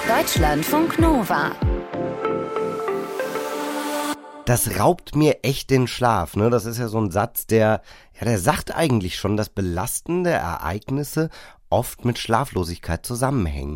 Deutschlandfunk Nova. Das raubt mir echt den Schlaf, ne? Das ist ja so ein Satz, der sagt eigentlich schon, dass belastende Ereignisse oft mit Schlaflosigkeit zusammenhängen.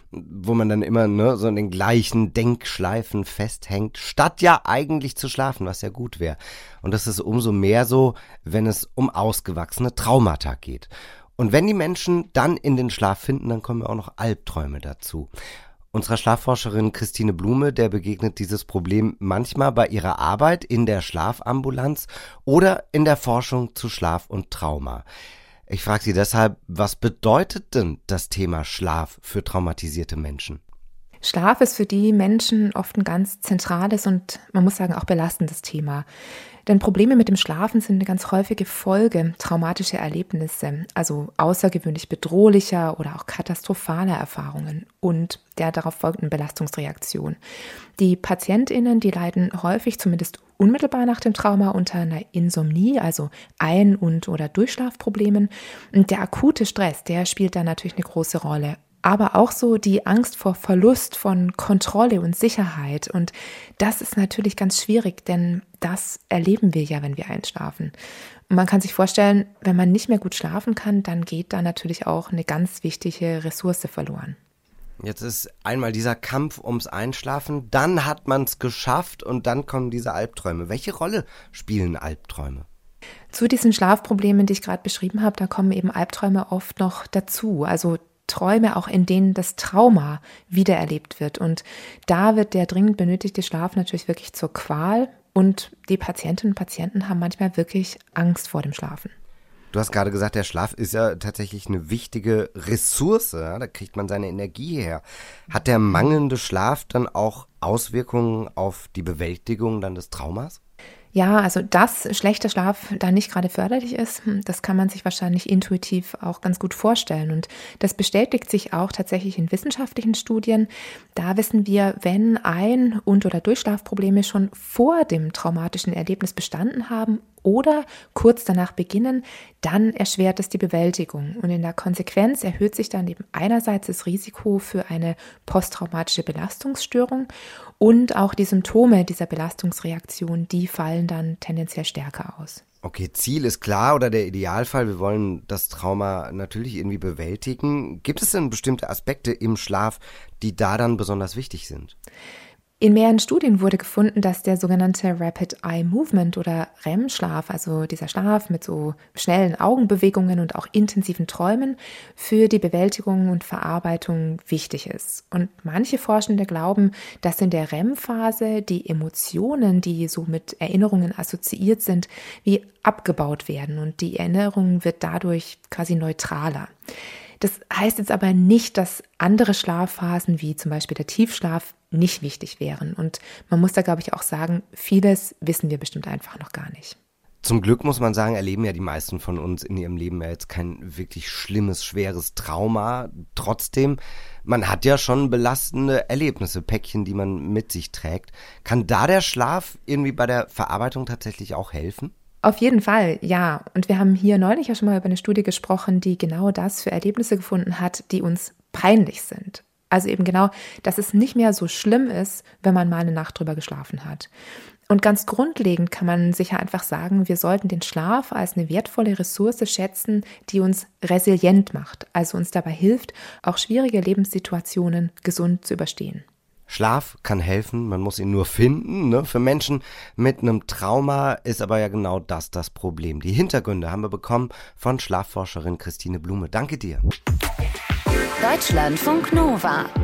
Wo man dann immer so in den gleichen Denkschleifen festhängt, statt ja eigentlich zu schlafen, was ja gut wäre. Und das ist umso mehr so, wenn es um ausgewachsene Traumata geht. Und wenn die Menschen dann in den Schlaf finden, dann kommen ja auch noch Albträume dazu. Unserer Schlafforscherin Christine Blume, der begegnet dieses Problem manchmal bei ihrer Arbeit in der Schlafambulanz oder in der Forschung zu Schlaf und Trauma. Ich frage sie deshalb, was bedeutet denn das Thema Schlaf für traumatisierte Menschen? Schlaf ist für die Menschen oft ein ganz zentrales und man muss sagen auch belastendes Thema. Denn Probleme mit dem Schlafen sind eine ganz häufige Folge traumatischer Erlebnisse, also außergewöhnlich bedrohlicher oder auch katastrophaler Erfahrungen und der darauf folgenden Belastungsreaktion. Die PatientInnen, die leiden häufig, zumindest unmittelbar nach dem Trauma, unter einer Insomnie, also Ein- und oder Durchschlafproblemen. Und der akute Stress, der spielt da natürlich eine große Rolle. Aber auch so die Angst vor Verlust von Kontrolle und Sicherheit. Und das ist natürlich ganz schwierig, denn das erleben wir ja, wenn wir einschlafen. Und man kann sich vorstellen, wenn man nicht mehr gut schlafen kann, dann geht da natürlich auch eine ganz wichtige Ressource verloren. Jetzt ist einmal dieser Kampf ums Einschlafen, dann hat man es geschafft und dann kommen diese Albträume. Welche Rolle spielen Albträume? Zu diesen Schlafproblemen, die ich gerade beschrieben habe, da kommen eben Albträume oft noch dazu. Also Träume, auch in denen das Trauma wiedererlebt wird. Und da wird der dringend benötigte Schlaf natürlich wirklich zur Qual. Und die Patientinnen und Patienten haben manchmal wirklich Angst vor dem Schlafen. Du hast gerade gesagt, der Schlaf ist ja tatsächlich eine wichtige Ressource. Ja? Da kriegt man seine Energie her. Hat der mangelnde Schlaf dann auch Auswirkungen auf die Bewältigung dann des Traumas? Ja, also dass schlechter Schlaf da nicht gerade förderlich ist, das kann man sich wahrscheinlich intuitiv auch ganz gut vorstellen. Und das bestätigt sich auch tatsächlich in wissenschaftlichen Studien. Da wissen wir, wenn Ein- und oder Durchschlafprobleme schon vor dem traumatischen Erlebnis bestanden haben oder kurz danach beginnen, dann erschwert es die Bewältigung. Und in der Konsequenz erhöht sich dann eben einerseits das Risiko für eine posttraumatische Belastungsstörung und auch die Symptome dieser Belastungsreaktion, die fallen dann tendenziell stärker aus. Okay, Ziel ist klar oder der Idealfall, wir wollen das Trauma natürlich irgendwie bewältigen. Gibt es denn bestimmte Aspekte im Schlaf, die da dann besonders wichtig sind? In mehreren Studien wurde gefunden, dass der sogenannte Rapid Eye Movement oder REM-Schlaf, also dieser Schlaf mit so schnellen Augenbewegungen und auch intensiven Träumen, für die Bewältigung und Verarbeitung wichtig ist. Und manche Forschende glauben, dass in der REM-Phase die Emotionen, die so mit Erinnerungen assoziiert sind, wie abgebaut werden und die Erinnerung wird dadurch quasi neutraler. Das heißt jetzt aber nicht, dass andere Schlafphasen wie zum Beispiel der Tiefschlaf nicht wichtig wären. Und man muss da, glaube ich, auch sagen, vieles wissen wir bestimmt einfach noch gar nicht. Zum Glück muss man sagen, erleben ja die meisten von uns in ihrem Leben ja jetzt kein wirklich schlimmes, schweres Trauma. Trotzdem, man hat ja schon belastende Erlebnisse, Päckchen, die man mit sich trägt. Kann da der Schlaf irgendwie bei der Verarbeitung tatsächlich auch helfen? Auf jeden Fall, ja. Und wir haben hier neulich ja schon mal über eine Studie gesprochen, die genau das für Erlebnisse gefunden hat, die uns peinlich sind. Also eben genau, dass es nicht mehr so schlimm ist, wenn man mal eine Nacht drüber geschlafen hat. Und ganz grundlegend kann man sicher einfach sagen, wir sollten den Schlaf als eine wertvolle Ressource schätzen, die uns resilient macht, also uns dabei hilft, auch schwierige Lebenssituationen gesund zu überstehen. Schlaf kann helfen, man muss ihn nur finden. Ne? Für Menschen mit einem Trauma ist aber ja genau das Problem. Die Hintergründe haben wir bekommen von Schlafforscherin Christine Blume. Danke dir. Deutschlandfunk Nova.